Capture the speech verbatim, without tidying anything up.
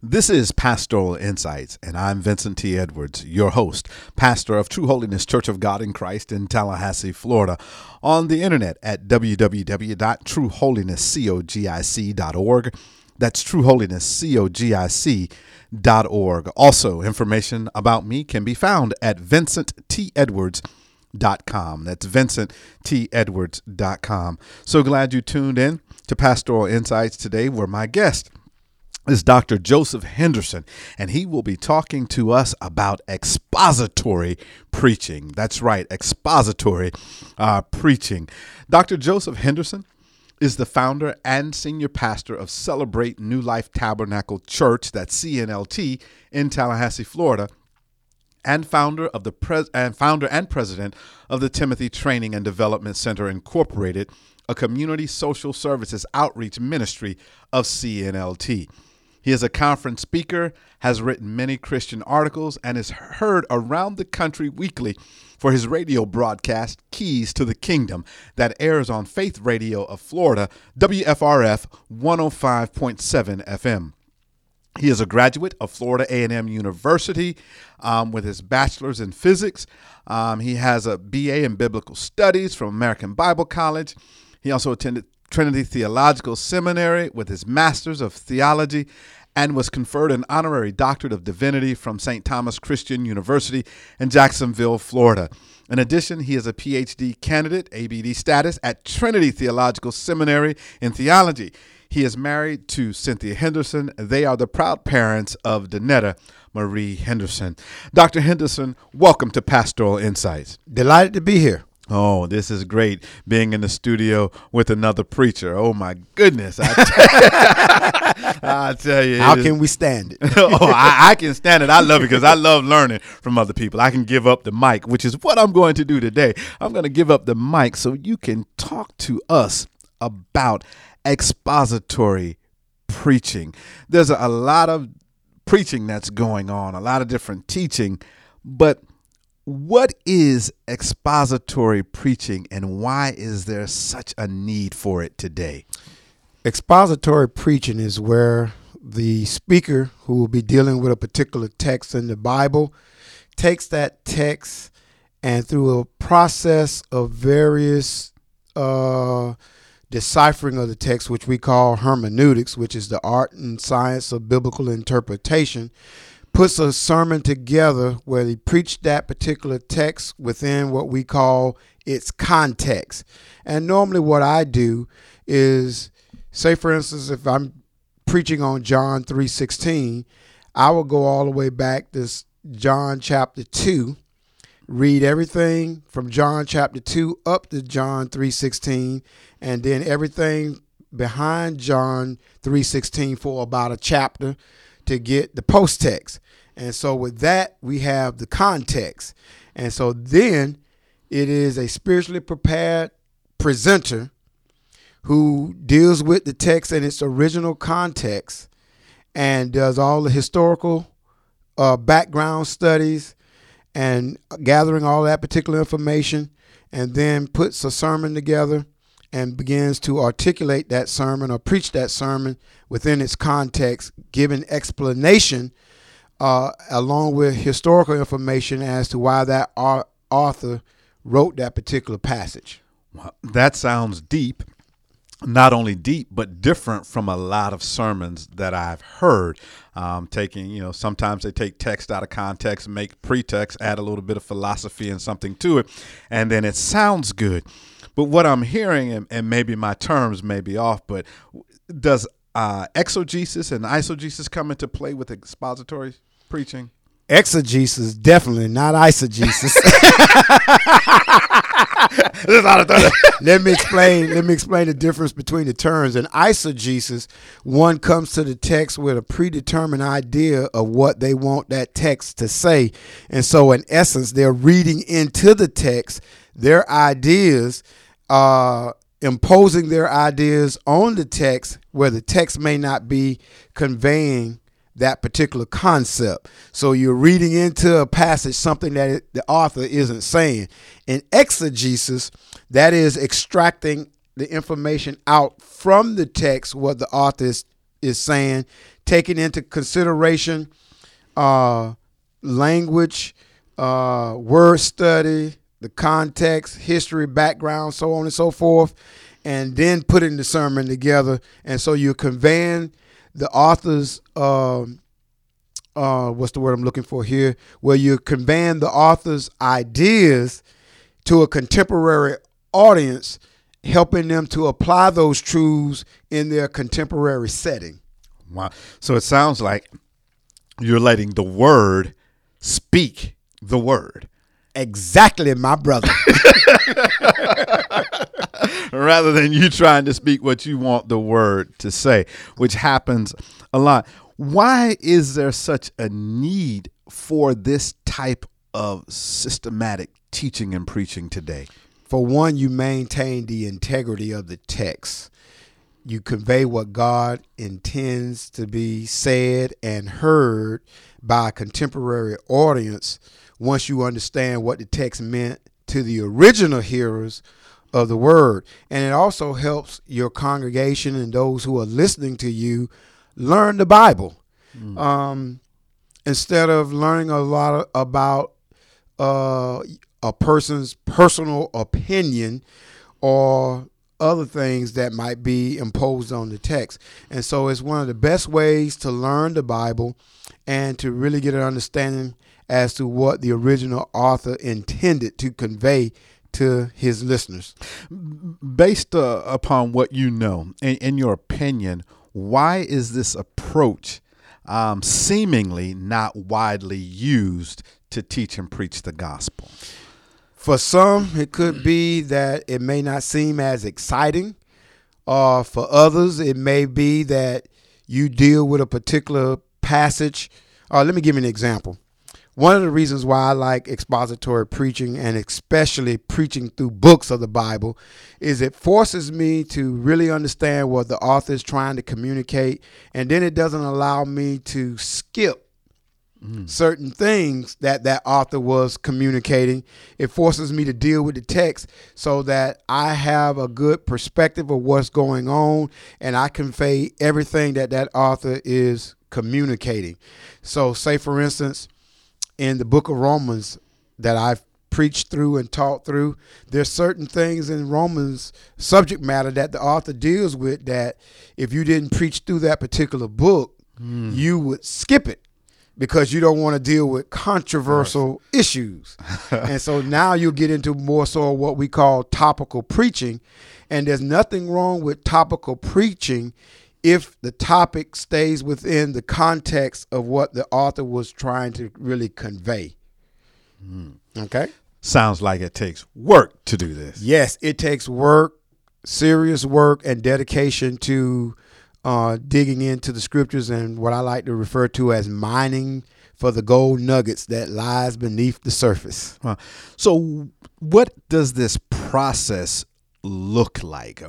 This is Pastoral Insights, and I'm Vincent T. Edwards, your host, pastor of True Holiness Church of God in Christ in Tallahassee, Florida, on the internet at w w w dot true holiness cogic dot org. That's true holiness cogic dot org. Also, information about me can be found at vincent t edwards dot com. That's vincent t edwards dot com. So glad you tuned in to Pastoral Insights today, where my guest is Doctor Joseph Henderson, and he will be talking to us about expository preaching. That's right, expository uh, preaching. Doctor Joseph Henderson is the founder and senior pastor of Celebrate New Life Tabernacle Church, that's C N L T, in Tallahassee, Florida, and founder of the pres- and founder and president of the Timothy Training and Development Center Incorporated, a community social services outreach ministry of C N L T. He is a conference speaker, has written many Christian articles, and is heard around the country weekly for his radio broadcast, Keys to the Kingdom, that airs on Faith Radio of Florida, W F R F one oh five point seven F M. He is a graduate of Florida A and M University um, with his bachelor's in physics. Um, he has a B A in biblical studies from American Bible College. He also attended Trinity Theological Seminary with his master's of theology and was conferred an honorary doctorate of divinity from Saint Thomas Christian University in Jacksonville, Florida. In addition, he is a P H D candidate, A B D status, at Trinity Theological Seminary in theology. He is married to Cynthia Henderson. They are the proud parents of Danetta Marie Henderson. Doctor Henderson, welcome to Pastoral Insights. Delighted to be here. Oh, this is great, being in the studio with another preacher. Oh, my goodness. I tell, I tell you. How can we stand it? oh, I, I can stand it. I love it because I love learning from other people. I can give up the mic, which is what I'm going to do today. I'm going to give up the mic so you can talk to us about expository preaching. There's a, a lot of preaching that's going on, a lot of different teaching, but what is expository preaching, and why is there such a need for it today? Expository preaching is where the speaker, who will be dealing with a particular text in the Bible, takes that text and through a process of various uh, deciphering of the text, which we call hermeneutics, which is the art and science of biblical interpretation, puts a sermon together where they preach that particular text within what we call its context. And normally what I do is, say for instance, if I'm preaching on John three sixteen, I will go all the way back to John chapter two, read everything from John chapter two up to John three sixteen, and then everything behind John three sixteen for about a chapter to get the post text. And so with that, we have the context. And so then it is a spiritually prepared presenter who deals with the text in its original context and does all the historical uh, background studies and gathering all that particular information, and then puts a sermon together and begins to articulate that sermon or preach that sermon within its context, giving explanation uh, along with historical information as to why that author wrote that particular passage. Well, that sounds deep. Not only deep, but different from a lot of sermons that I've heard. Um, taking, you know, sometimes they take text out of context, make pretext, add a little bit of philosophy and something to it, and then it sounds good. But what I'm hearing, and, and maybe my terms may be off, but does uh, exegesis and eisegesis come into play with expository preaching? Exegesis, definitely, not eisegesis. let me explain. Let me explain the difference between the terms. In eisegesis, one comes to the text with a predetermined idea of what they want that text to say, and so in essence, they're reading into the text their ideas, uh, imposing their ideas on the text, where the text may not be conveying that particular concept. So you're reading into a passage something that it, the author isn't saying. In exegesis, that is extracting the information out from the text, what the author is, is saying, taking into consideration uh, language, uh, word study, the context, history, background, so on and so forth, and then putting the sermon together. And so you're conveying the author's, um, uh, what's the word I'm looking for here, where you're conveying the author's ideas to a contemporary audience, helping them to apply those truths in their contemporary setting. Wow. So it sounds like you're letting the word speak the word. Exactly, my brother. Rather than you trying to speak what you want the word to say, which happens a lot. Why is there such a need for this type of systematic teaching and preaching today? For one, you maintain the integrity of the text. You convey what God intends to be said and heard by a contemporary audience once you understand what the text meant to the original hearers of the word. And it also helps your congregation and those who are listening to you learn the Bible. Mm. Um, instead of learning a lot of, about uh, a person's personal opinion or other things that might be imposed on the text. And so it's one of the best ways to learn the Bible and to really get an understanding as to what the original author intended to convey to his listeners. Based uh, upon what you know, in, in your opinion, why is this approach um, seemingly not widely used to teach and preach the gospel? For some, it could be that it may not seem as exciting. Uh, for others, it may be that you deal with a particular passage. Uh, let me give you an example. One of the reasons why I like expository preaching, and especially preaching through books of the Bible, is it forces me to really understand what the author is trying to communicate, and then it doesn't allow me to skip mm. certain things that that author was communicating. It forces me to deal with the text so that I have a good perspective of what's going on, and I convey everything that that author is communicating. So say, for instance, in the book of Romans that I've preached through and taught through, there's certain things in Romans subject matter that the author deals with that if you didn't preach through that particular book, mm. you would skip it because you don't want to deal with controversial right. issues. And so now you'll get into more so what we call topical preaching. And there's nothing wrong with topical preaching if the topic stays within the context of what the author was trying to really convey. Mm. Okay? Sounds like it takes work to do this. Yes, it takes work, serious work, and dedication to uh, digging into the scriptures and what I like to refer to as mining for the gold nuggets that lies beneath the surface. Uh, so what does this process look like?